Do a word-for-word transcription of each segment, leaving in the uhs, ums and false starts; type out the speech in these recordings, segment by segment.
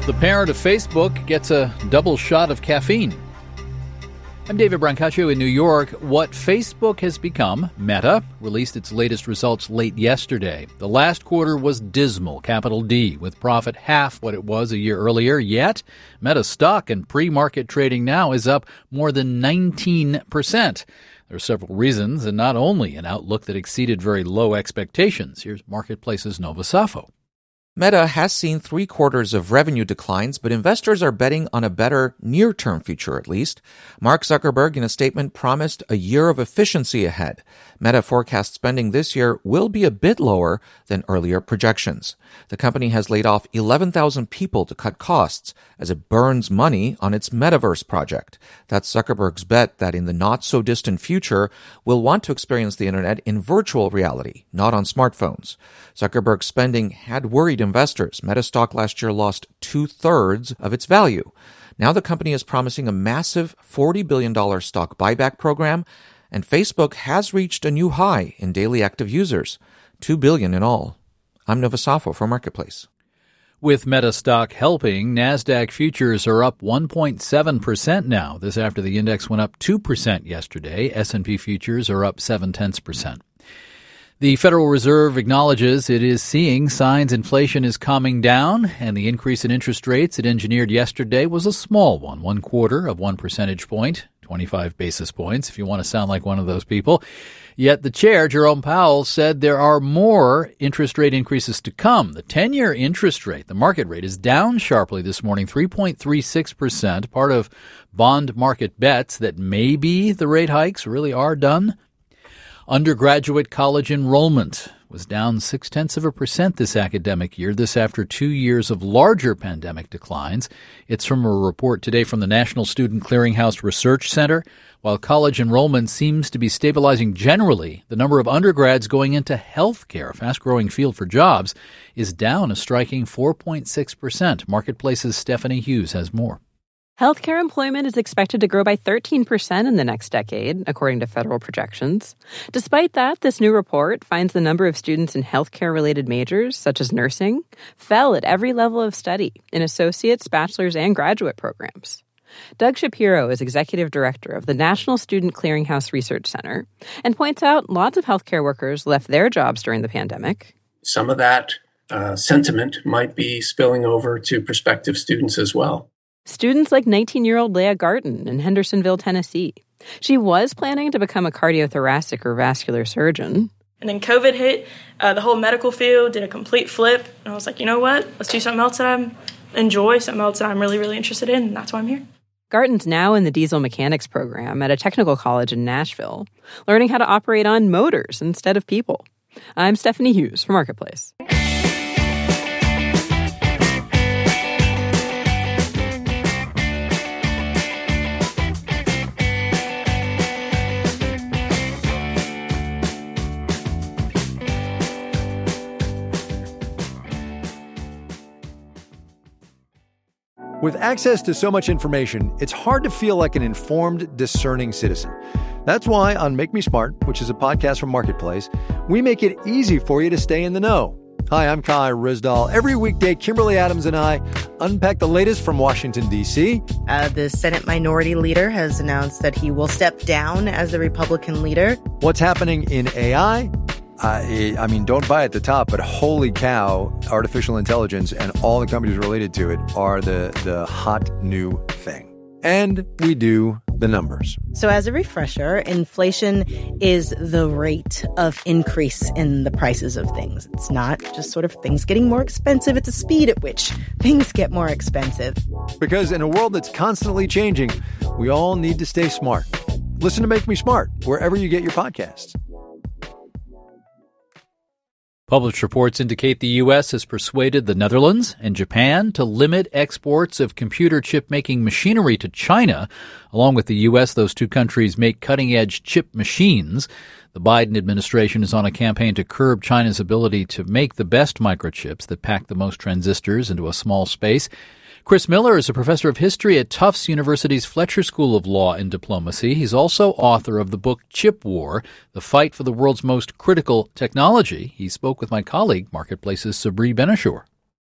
The parent of Facebook gets a double shot of caffeine. I'm David Brancaccio in New York. What Facebook has become, Meta, released its latest results late yesterday. The last quarter was dismal, capital D, with profit half what it was a year earlier. Yet, Meta stock in pre-market trading now is up more than nineteen percent. There are several reasons, and not only an outlook that exceeded very low expectations. Here's Marketplace's Nova Safo. Meta has seen three quarters of revenue declines, but investors are betting on a better near-term future at least. Mark Zuckerberg, in a statement, promised a year of efficiency ahead. Meta forecast spending this year will be a bit lower than earlier projections. The company has laid off eleven thousand people to cut costs as it burns money on its metaverse project. That's Zuckerberg's bet that in the not-so-distant future, we'll want to experience the internet in virtual reality, not on smartphones. Zuckerberg's spending had worried investors. Meta stock last year lost two-thirds of its value. Now the company is promising a massive forty billion dollars stock buyback program, and Facebook has reached a new high in daily active users, two billion in all. I'm Nova Safo for Marketplace. With Meta stock helping, NASDAQ futures are up one point seven percent now. This after the index went up two percent yesterday. S and P futures are up seven tenths percent. The Federal Reserve acknowledges it is seeing signs inflation is calming down, and the increase in interest rates it engineered yesterday was a small one, one quarter of one percentage point, twenty-five basis points, if you want to sound like one of those people. Yet the chair, Jerome Powell, said there are more interest rate increases to come. The ten-year interest rate, the market rate, is down sharply this morning, three point three six percent, part of bond market bets that maybe the rate hikes really are done. Undergraduate college enrollment was down six-tenths of a percent this academic year, this after two years of larger pandemic declines. It's from a report today from the National Student Clearinghouse Research Center. While college enrollment seems to be stabilizing generally, the number of undergrads going into healthcare, a fast-growing field for jobs, is down a striking four point six percent. Marketplace's Stephanie Hughes has more. Healthcare employment is expected to grow by thirteen percent in the next decade, according to federal projections. Despite that, this new report finds the number of students in healthcare-related majors, such as nursing, fell at every level of study, in associate's, bachelor's, and graduate programs. Doug Shapiro is executive director of the National Student Clearinghouse Research Center and points out lots of healthcare workers left their jobs during the pandemic. Some of that uh, sentiment might be spilling over to prospective students as well. Students like nineteen-year-old Leah Garten in Hendersonville, Tennessee. She was planning to become a cardiothoracic or vascular surgeon. And then COVID hit, uh, the whole medical field did a complete flip. And I was like, you know what? Let's do something else that I enjoy, something else that I'm really, really interested in, and that's why I'm here. Garten's now in the diesel mechanics program at a technical college in Nashville, learning how to operate on motors instead of people. I'm Stephanie Hughes for Marketplace. With access to so much information, it's hard to feel like an informed, discerning citizen. That's why on Make Me Smart, which is a podcast from Marketplace, we make it easy for you to stay in the know. Hi, I'm Kai Rizdal. Every weekday, Kimberly Adams and I unpack the latest from Washington, D C. Uh, the Senate Minority Leader has announced that he will step down as the Republican leader. What's happening in A I? Uh, I mean, don't buy at the top, but holy cow, artificial intelligence and all the companies related to it are the, the hot new thing. And we do the numbers. So as a refresher, inflation is the rate of increase in the prices of things. It's not just sort of things getting more expensive. It's the speed at which things get more expensive. Because in a world that's constantly changing, we all need to stay smart. Listen to Make Me Smart wherever you get your podcasts. Published reports indicate the U S has persuaded the Netherlands and Japan to limit exports of computer chip-making machinery to China. Along with the U S, those two countries make cutting-edge chip machines. The Biden administration is on a campaign to curb China's ability to make the best microchips that pack the most transistors into a small space. Chris Miller is a professor of history at Tufts University's Fletcher School of Law and Diplomacy. He's also author of the book Chip War, The Fight for the World's Most Critical Technology. He spoke with my colleague, Marketplace's Sabri Benishore.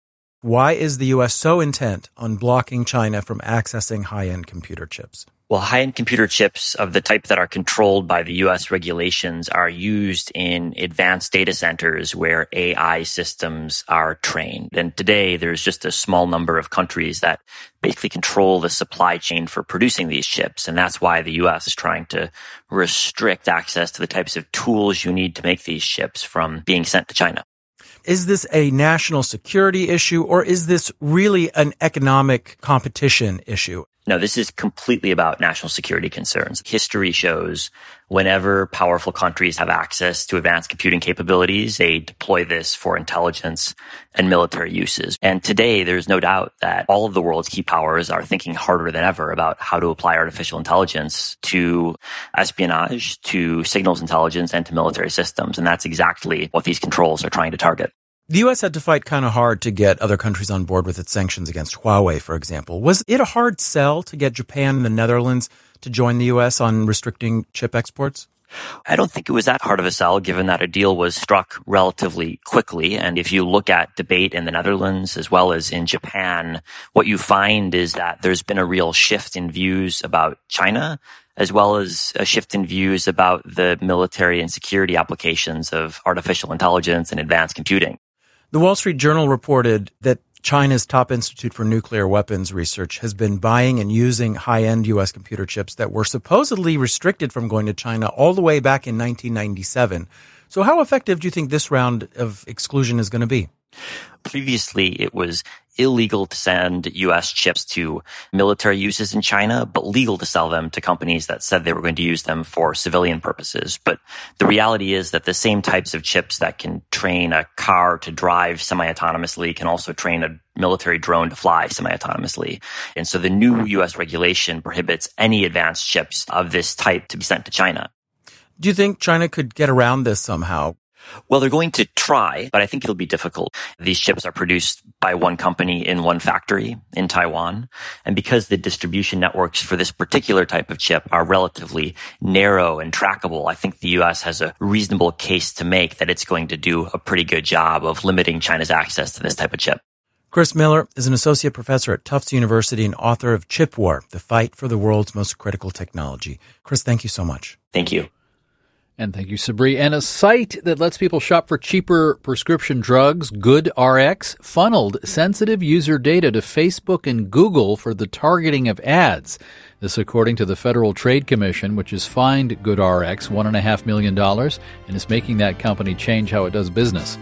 Why is the U S so intent on blocking China from accessing high-end computer chips? Well, high-end computer chips of the type that are controlled by the U S regulations are used in advanced data centers where A I systems are trained. And today, there's just a small number of countries that basically control the supply chain for producing these chips. And that's why the U S is trying to restrict access to the types of tools you need to make these chips from being sent to China. Is this a national security issue, or is this really an economic competition issue? No, this is completely about national security concerns. History shows whenever powerful countries have access to advanced computing capabilities, they deploy this for intelligence and military uses. And today, there's no doubt that all of the world's key powers are thinking harder than ever about how to apply artificial intelligence to espionage, to signals intelligence, and to military systems. And that's exactly what these controls are trying to target. The U S had to fight kind of hard to get other countries on board with its sanctions against Huawei, for example. Was it a hard sell to get Japan and the Netherlands to join the U S on restricting chip exports? I don't think it was that hard of a sell, given that a deal was struck relatively quickly. And if you look at debate in the Netherlands as well as in Japan, what you find is that there's been a real shift in views about China, as well as a shift in views about the military and security applications of artificial intelligence and advanced computing. The Wall Street Journal reported that China's top institute for nuclear weapons research has been buying and using high-end U S computer chips that were supposedly restricted from going to China all the way back in nineteen ninety-seven. So how effective do you think this round of exclusion is going to be? Previously, it was illegal to send U S chips to military uses in China, but legal to sell them to companies that said they were going to use them for civilian purposes. But the reality is that the same types of chips that can train a car to drive semi-autonomously can also train a military drone to fly semi-autonomously. And so the new U S regulation prohibits any advanced chips of this type to be sent to China. Do you think China could get around this somehow? Well, they're going to try, but I think it'll be difficult. These chips are produced by one company in one factory in Taiwan. And because the distribution networks for this particular type of chip are relatively narrow and trackable, I think the U S has a reasonable case to make that it's going to do a pretty good job of limiting China's access to this type of chip. Chris Miller is an associate professor at Tufts University and author of Chip War, The Fight for the World's Most Critical Technology. Chris, thank you so much. Thank you. And thank you, Sabri. And a site that lets people shop for cheaper prescription drugs, GoodRx, funneled sensitive user data to Facebook and Google for the targeting of ads. This according to the Federal Trade Commission, which has fined GoodRx one point five million dollars and is making that company change how it does business.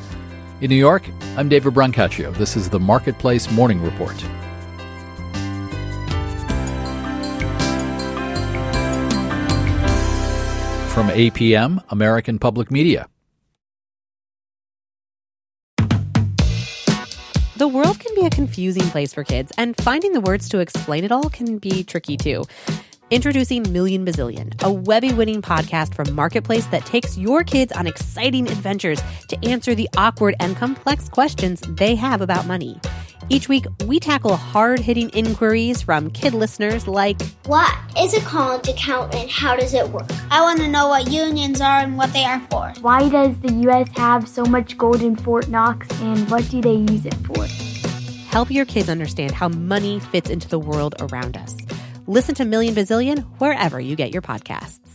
In New York, I'm David Brancaccio. This is the Marketplace Morning Report. From A P M, American Public Media. The world can be a confusing place for kids, and finding the words to explain it all can be tricky too. Introducing Million Bazillion, a Webby-winning podcast from Marketplace that takes your kids on exciting adventures to answer the awkward and complex questions they have about money. Each week, we tackle hard-hitting inquiries from kid listeners like, what is a college account and how does it work? I want to know what unions are and what they are for. Why does the U S have so much gold in Fort Knox and what do they use it for? Help your kids understand how money fits into the world around us. Listen to Million Bazillion wherever you get your podcasts.